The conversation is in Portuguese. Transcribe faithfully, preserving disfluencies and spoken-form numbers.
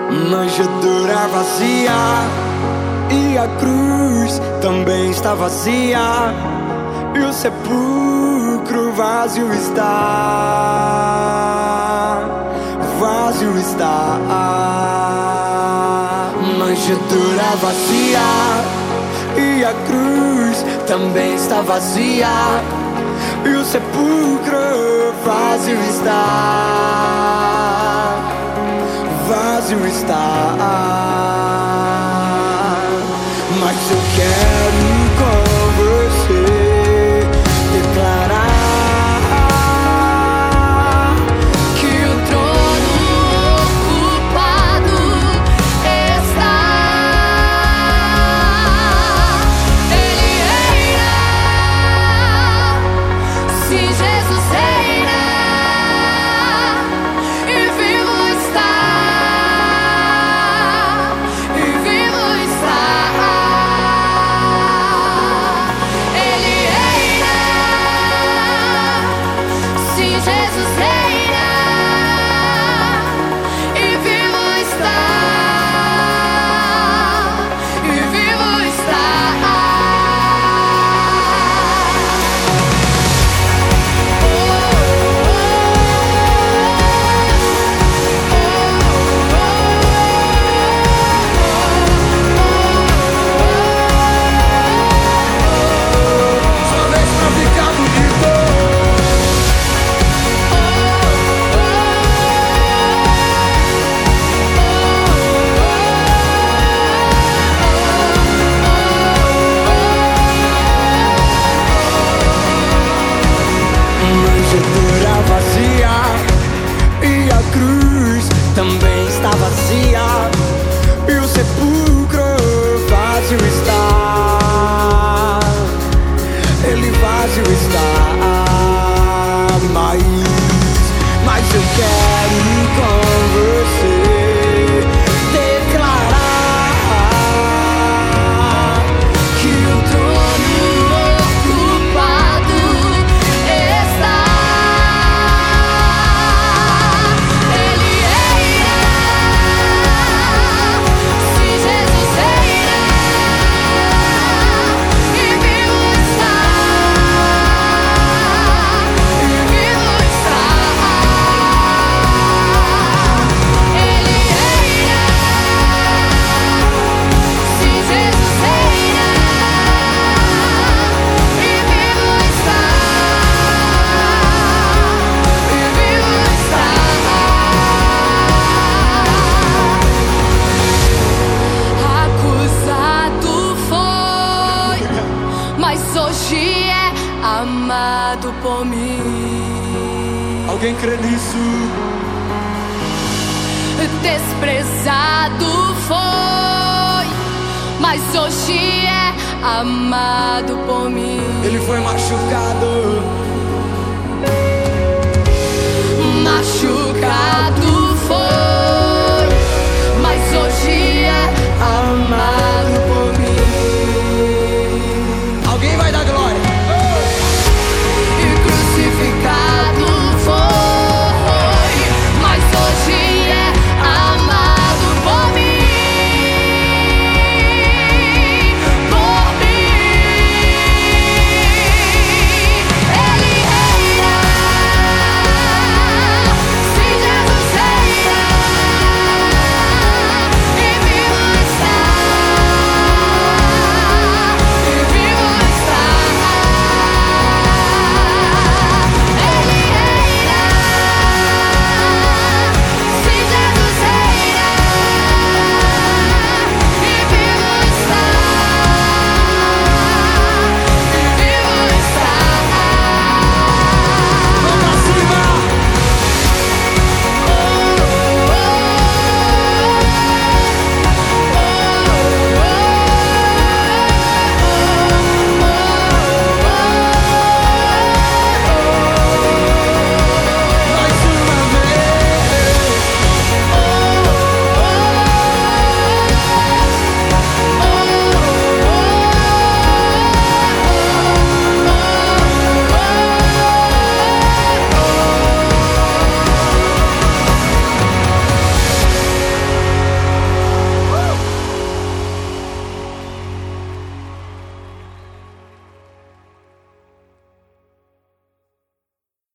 Manjedoura vazia e a cruz também está vazia, e o sepulcro vazio está, vazio está. Manjedoura vazia e a cruz também está vazia, e o sepulcro vazio está, vazio está. Mas eu quero com você declarar que o trono ocupado está. Ele reina. Se Jesus reina, e vivo está, e vivo está. Ele reina. Se Jesus reina, e vivo está, e vivo está. só vez pra ficar bonito. Manjedoura vazia e a cruz também está vazia, e o sepulcro vazio está, ele vazio está. Mas, mas eu quero com você declarar que o trono Ocupado está. Ele reina. Se Jesus reina, e vivo está, e vivo está. Ele reina. Se Jesus reina, e vivo está, e vivo está. Acusado foi, mas hoje é amado por mim. Alguém crê nisso? Desprezado foi, mas hoje é amado por mim. Ele foi machucado, Machucado